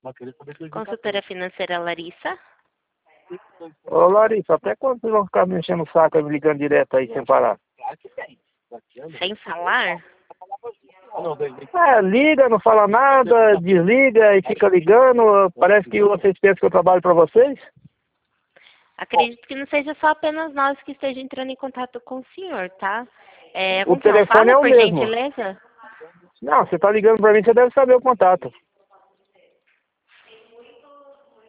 Consultora financeira Larissa. Ô, Larissa, até quando vocês vão ficar me enchendo o saco e me ligando direto aí sem parar? Sem falar? Liga, não fala nada, desliga e fica ligando. Parece que vocês pensam que eu trabalho pra vocês. Acredito que não seja só apenas nós que esteja entrando em contato com o senhor, tá? O Como que eu telefone falo, é o por mesmo. gentileza? Não, você tá ligando pra mim, você deve saber o contato.